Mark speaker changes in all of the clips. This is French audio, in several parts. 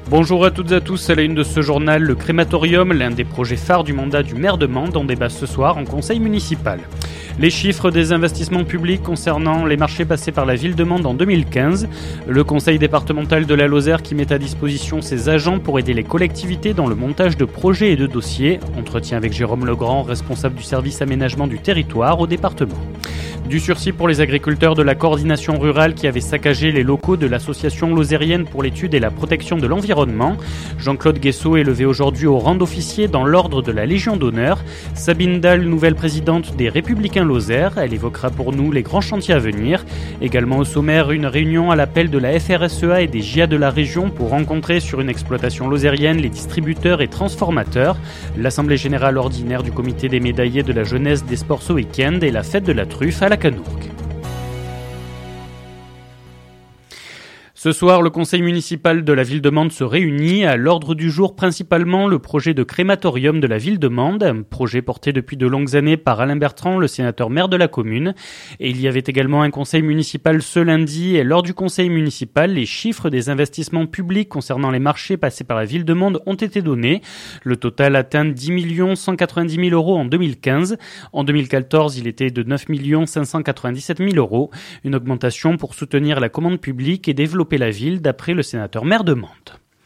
Speaker 1: Bonjour à toutes et à tous, à la une de ce journal, le crématorium, l'un des projets phares du mandat du maire de Mende, en débat ce soir en conseil municipal. Les chiffres des investissements publics concernant les marchés passés par la ville de Mende en 2015. Le conseil départemental de la Lozère qui met à disposition ses agents pour aider les collectivités dans le montage de projets et de dossiers. Entretien avec Jérôme Legrand, responsable du service aménagement du territoire au département. Du sursis pour les agriculteurs de la coordination rurale qui avaient saccagé les locaux de l'association lozérienne pour l'étude et la protection de l'environnement. Jean-Claude Guessot est levé aujourd'hui au rang d'officier dans l'ordre de la Légion d'honneur. Sabine Dahl, nouvelle présidente des Républicains Lozère. Elle évoquera pour nous les grands chantiers à venir. Également au sommaire, une réunion à l'appel de la FRSEA et des JA de la région pour rencontrer sur une exploitation lozérienne les distributeurs et transformateurs. L'Assemblée générale ordinaire du comité des médaillés de la jeunesse des sports ce week-end et la fête de la truffe à la Canourgue. Ce soir, le conseil municipal de la ville de Mende se réunit. À l'ordre du jour, principalement le projet de crématorium de la ville de Mende, un projet porté depuis de longues années par Alain Bertrand, le sénateur maire de la commune. Et il y avait également un conseil municipal ce lundi. Et lors du conseil municipal, les chiffres des investissements publics concernant les marchés passés par la ville de Mende ont été donnés. Le total atteint 10 190 000 euros en 2015. En 2014, il était de 9 597 000 euros. Une augmentation pour soutenir la commande publique et développer la ville, d'après le sénateur maire de Mende.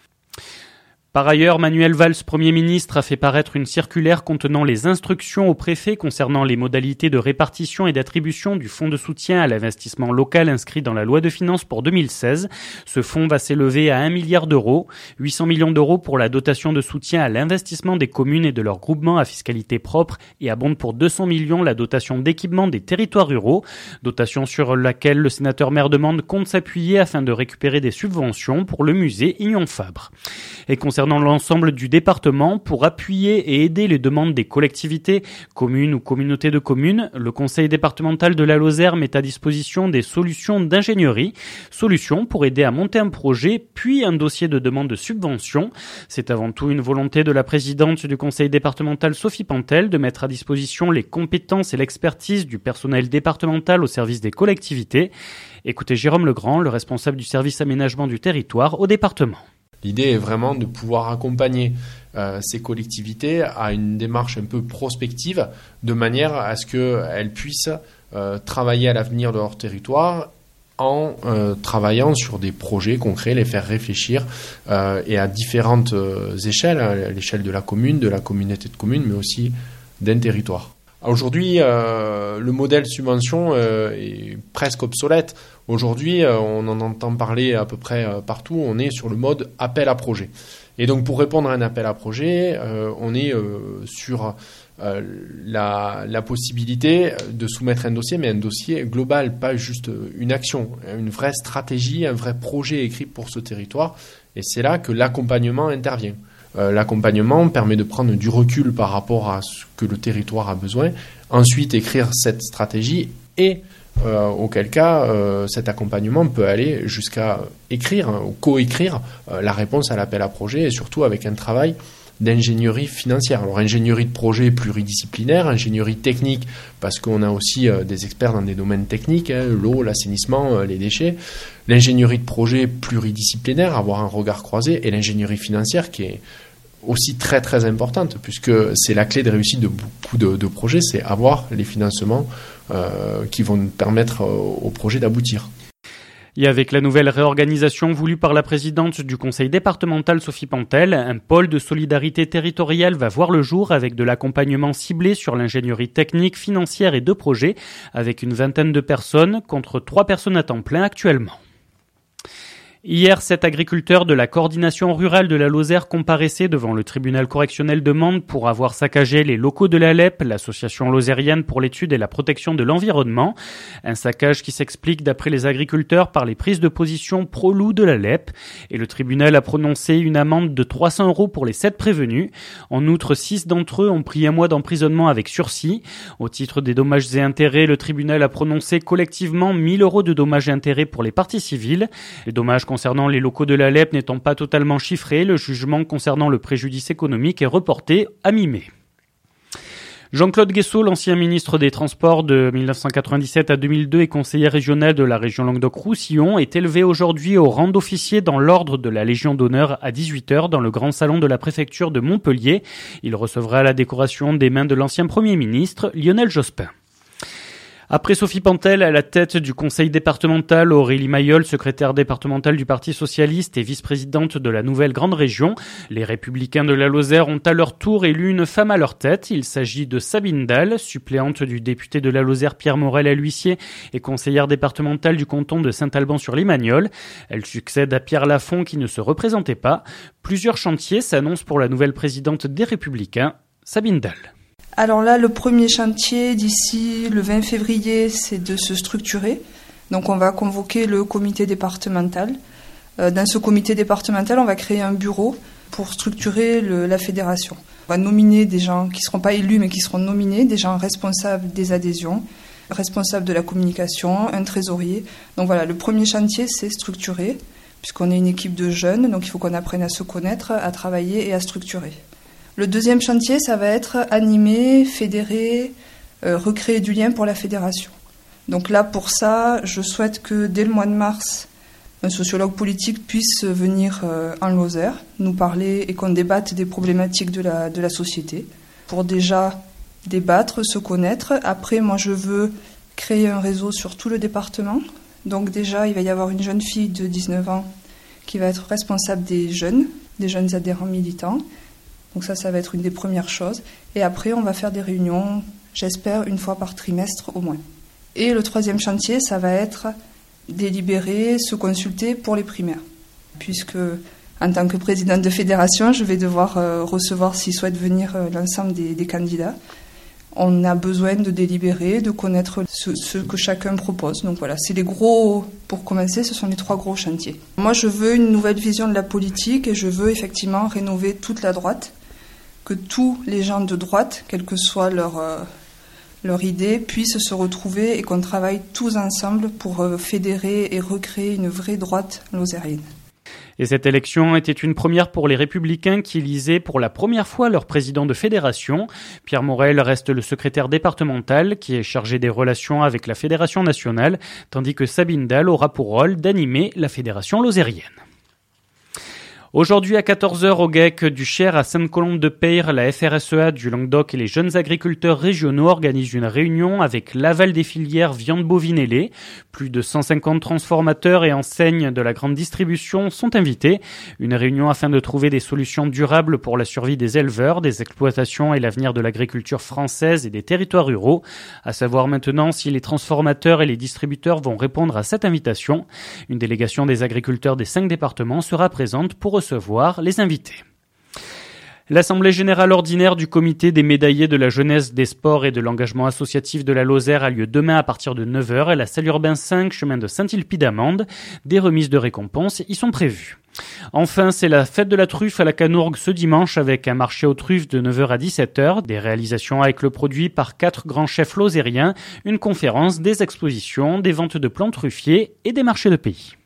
Speaker 1: Par ailleurs, Manuel Valls, Premier ministre, a fait paraître une circulaire contenant les instructions au préfet concernant les modalités de répartition et d'attribution du fonds de soutien à l'investissement local inscrit dans la loi de finances pour 2016. Ce fonds va s'élever à 1 milliard d'euros, 800 millions d'euros pour la dotation de soutien à l'investissement des communes et de leurs groupements à fiscalité propre et abonde pour 200 millions la dotation d'équipement des territoires ruraux, dotation sur laquelle le sénateur maire de Mende compte s'appuyer afin de récupérer des subventions pour le musée Ignon Fabre. Et concernant l'ensemble du département, pour appuyer et aider les demandes des collectivités, communes ou communautés de communes, le conseil départemental de la Lozère met à disposition des solutions d'ingénierie, solutions pour aider à monter un projet, puis un dossier de demande de subvention. C'est avant tout une volonté de la présidente du conseil départemental, Sophie Pantel, de mettre à disposition les compétences et l'expertise du personnel départemental au service des collectivités. Écoutez Jérôme Legrand, le responsable du service aménagement du territoire au département.
Speaker 2: L'idée est vraiment de pouvoir accompagner ces collectivités à une démarche un peu prospective, de manière à ce qu'elles puissent travailler à l'avenir de leur territoire en travaillant sur des projets concrets, les faire réfléchir et à différentes échelles, à l'échelle de la commune, de la communauté de communes, mais aussi d'un territoire. Aujourd'hui, le modèle subvention est presque obsolète. Aujourd'hui, on en entend parler à peu près partout. On est sur le mode appel à projet. Et donc, pour répondre à un appel à projet, on est sur la possibilité de soumettre un dossier, mais un dossier global, pas juste une action, une vraie stratégie, un vrai projet écrit pour ce territoire. Et c'est là que l'accompagnement intervient. L'accompagnement permet de prendre du recul par rapport à ce que le territoire a besoin, ensuite écrire cette stratégie et auquel cas cet accompagnement peut aller jusqu'à écrire ou coécrire la réponse à l'appel à projet et surtout avec un travail d'ingénierie financière. Alors ingénierie de projet pluridisciplinaire, ingénierie technique parce qu'on a aussi des experts dans des domaines techniques, l'eau, l'assainissement, les déchets. L'ingénierie de projet pluridisciplinaire, avoir un regard croisé, et l'ingénierie financière qui est aussi très très importante puisque c'est la clé de réussite de beaucoup de projets, c'est avoir les financements qui vont permettre au projet d'aboutir.
Speaker 1: Et avec la nouvelle réorganisation voulue par la présidente du conseil départemental Sophie Pantel, un pôle de solidarité territoriale va voir le jour avec de l'accompagnement ciblé sur l'ingénierie technique, financière et de projet, avec une vingtaine de personnes contre 3 personnes à temps plein actuellement. Hier, 7 agriculteurs de la coordination rurale de la Lozère comparaissaient devant le tribunal correctionnel de Mende pour avoir saccagé les locaux de l'ALEP, l'association lozérienne pour l'étude et la protection de l'environnement. Un saccage qui s'explique d'après les agriculteurs par les prises de position pro-loup de l'ALEP. Et le tribunal a prononcé une amende de 300 € pour les 7 prévenus. En outre, 6 d'entre eux ont pris 1 mois d'emprisonnement avec sursis. Au titre des dommages et intérêts, le tribunal a prononcé collectivement 1 000 € de dommages et intérêts pour les parties civiles. Les dommages concernant les locaux de l'ALEP n'étant pas totalement chiffrés, le jugement concernant le préjudice économique est reporté à mi-mai. Jean-Claude Guessot, l'ancien ministre des Transports de 1997 à 2002 et conseiller régional de la région Languedoc-Roussillon, est élevé aujourd'hui au rang d'officier dans l'ordre de la Légion d'honneur à 18h dans le grand salon de la préfecture de Montpellier. Il recevra la décoration des mains de l'ancien Premier ministre Lionel Jospin. Après Sophie Pantel à la tête du conseil départemental, Aurélie Mayol, secrétaire départementale du Parti socialiste et vice-présidente de la nouvelle grande région, les Républicains de la Lozère ont à leur tour élu une femme à leur tête. Il s'agit de Sabine Dalle, suppléante du député de la Lozère Pierre Morel à l'huissier et conseillère départementale du canton de Saint-Alban-sur-Limagnole. Elle succède à Pierre Lafont qui ne se représentait pas. Plusieurs chantiers s'annoncent pour la nouvelle présidente des Républicains, Sabine Dalle.
Speaker 3: Alors là, le premier chantier d'ici le 20 février, c'est de se structurer. Donc on va convoquer le comité départemental. Dans ce comité départemental, on va créer un bureau pour structurer la fédération. On va nominer des gens qui ne seront pas élus mais qui seront nominés, des gens responsables des adhésions, responsables de la communication, un trésorier. Donc voilà, le premier chantier, c'est structurer, puisqu'on est une équipe de jeunes, donc il faut qu'on apprenne à se connaître, à travailler et à structurer. Le deuxième chantier, ça va être animer, fédérer, recréer du lien pour la fédération. Donc là, pour ça, je souhaite que dès le mois de mars, un sociologue politique puisse venir en Lozère, nous parler et qu'on débatte des problématiques de la société, pour déjà débattre, se connaître. Après, moi, je veux créer un réseau sur tout le département. Donc déjà, il va y avoir une jeune fille de 19 ans qui va être responsable des jeunes adhérents militants. Donc ça va être une des premières choses. Et après, on va faire des réunions, j'espère, une fois par trimestre au moins. Et le troisième chantier, ça va être délibérer, se consulter pour les primaires. Puisque, en tant que présidente de fédération, je vais devoir recevoir, s'ils souhaitent venir, l'ensemble des candidats. On a besoin de délibérer, de connaître ce que chacun propose. Donc voilà, c'est pour commencer, ce sont les 3 gros chantiers. Moi, je veux une nouvelle vision de la politique et je veux effectivement rénover toute la droite. Que tous les gens de droite, quelle que soit leur idée, puissent se retrouver et qu'on travaille tous ensemble pour fédérer et recréer une vraie droite lozérienne.
Speaker 1: Et cette élection était une première pour les Républicains qui élisaient pour la première fois leur président de fédération. Pierre Morel reste le secrétaire départemental qui est chargé des relations avec la Fédération nationale, tandis que Sabine Dalle aura pour rôle d'animer la Fédération lozérienne. Aujourd'hui à 14h au GEC du Cher à Sainte-Colombe-de-Peyre, la FRSEA du Languedoc et les jeunes agriculteurs régionaux organisent une réunion avec l'aval des filières viande bovine et lait. Plus de 150 transformateurs et enseignes de la grande distribution sont invités. Une réunion afin de trouver des solutions durables pour la survie des éleveurs, des exploitations et l'avenir de l'agriculture française et des territoires ruraux. À savoir maintenant si les transformateurs et les distributeurs vont répondre à cette invitation. Une délégation des agriculteurs des 5 départements sera présente pour recevoir les invités. L'Assemblée générale ordinaire du comité des médaillés de la jeunesse, des sports et de l'engagement associatif de la Lozère a lieu demain à partir de 9h à la salle urbain 5, chemin de Saint-Hilpie-d'Amande. Des remises de récompenses y sont prévues. Enfin, c'est la fête de la truffe à la Canourgue ce dimanche avec un marché aux truffes de 9h à 17h, des réalisations avec le produit par 4 grands chefs lozériens, une conférence, des expositions, des ventes de plants truffiers et des marchés de pays.